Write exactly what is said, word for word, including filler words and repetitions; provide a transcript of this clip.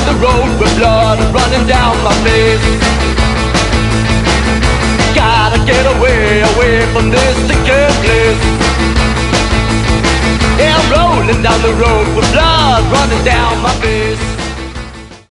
the road with blood running down my face. Gotta get away, away from this stinking place. Yeah, I'm rolling down the road with blood running down my face.